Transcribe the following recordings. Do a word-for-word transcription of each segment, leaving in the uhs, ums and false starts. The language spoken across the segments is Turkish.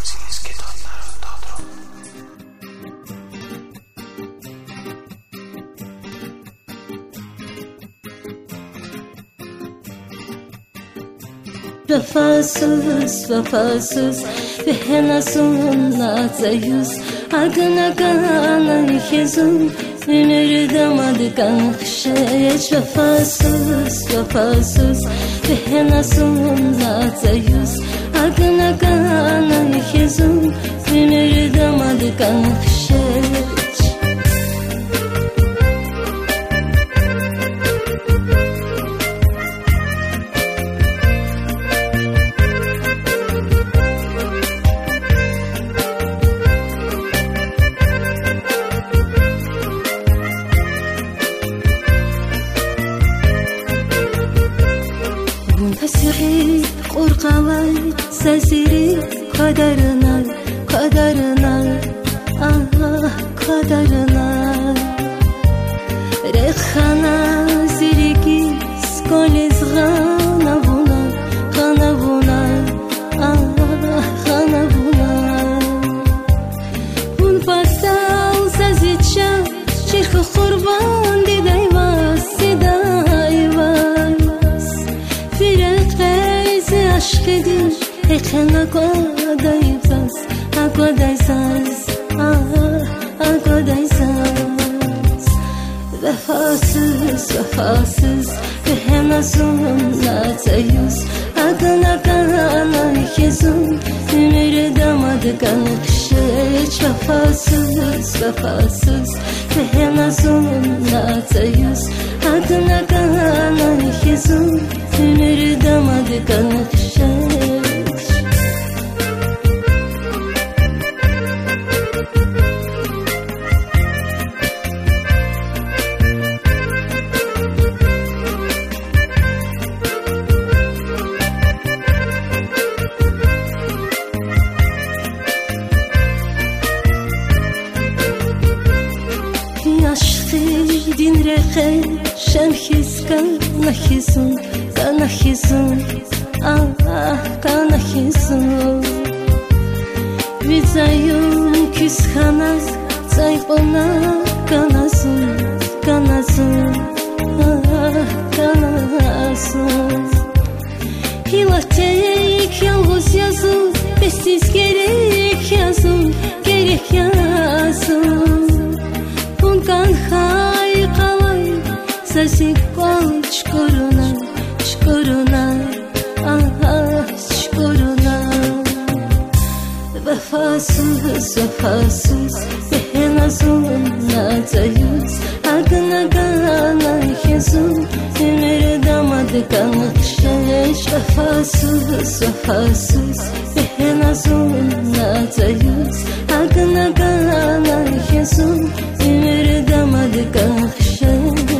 Konsinizki tonların todru. Vefasız, vefasız ve henasın nazayız. Adına kanı hezun, ünür damadı kanıkşeç. Vefasız, vefasız ve henasın nazayız. Adına kanı hezun, ünür damadı kanıkşeç. Tasiri korkalay sesiri kadarına kadarına ah kadarına rekhana ziriki skoliz gana buna gana buna ah gana buna bun pasal sazicha çirk kurban didayvas sidayvas aşk edin, ekhen akodaysaz, akodaysaz, ah, akodaysaz. Vefasız, vefasız, ve henasın nazayız. Akına kanana hezun, ünür damadı kanıkşeç. Vefasız, vefasız, ve henasın nazayız. Akına kanana hezun, ünür damadı kanıkşeç. Din rehe şemhiz kanahizun kanahizun ah kanahizun Vizayun küshana zayfona kanazun kanazun ah kanazun Hilatek yalnız yazın besiz gerek yazın gerek yazın Bunkan hay kalay sesi kol çkoruna çkoruna ah çkoruna Vefasız vefasız ve henasın nazayız Akına kanı hezun ünür damadı kanıkşeç Vefasız vefasız ve henasın nazayız Akına kanı hezun ünür damadı kanıkşeç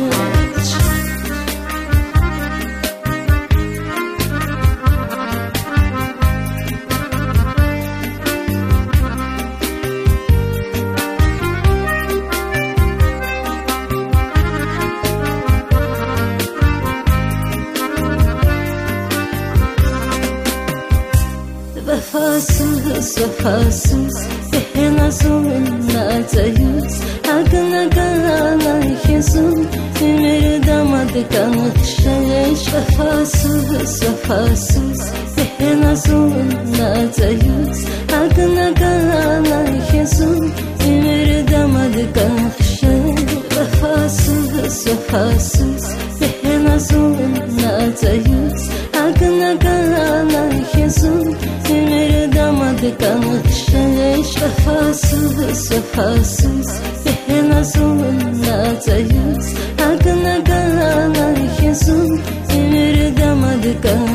Vefasız, vefasız ve henasın nazayız Akına kanı hezun ünür damadı kanıkşeç Vefasız, vefasız ve henasın nazayız Akına kanı hezun ünür damadı kanıkşeç Vefasız, vefasız ve henasın nazayız Akına kanı hezun ünür damadı kanıkşeç Vefasız, vefasız ve henasın nazayız Akına kanı hezun ünür damadı kanıkşeç